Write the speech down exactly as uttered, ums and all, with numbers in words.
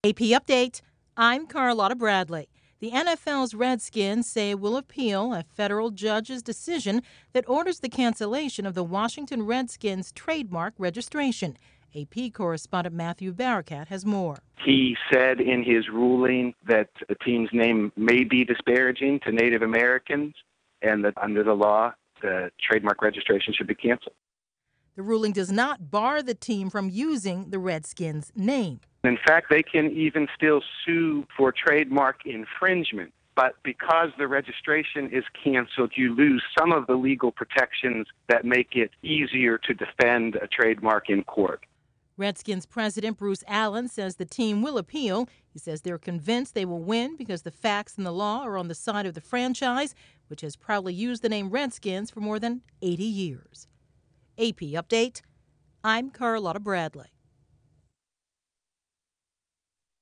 A P Update. I'm Carlotta Bradley. The N F L's Redskins say it will appeal a federal judge's decision that orders the cancellation of the Washington Redskins trademark registration. A P correspondent Matthew Barakat has more. He said in his ruling that a team's name may be disparaging to Native Americans and that under the law, the trademark registration should be canceled. The ruling does not bar the team from using the Redskins name. In fact, they can even still sue for trademark infringement. But because the registration is canceled, you lose some of the legal protections that make it easier to defend a trademark in court. Redskins president Bruce Allen says the team will appeal. He says they're convinced they will win because the facts and the law are on the side of the franchise, which has proudly used the name Redskins for more than eighty years. A P Update. I'm Carlotta Bradley.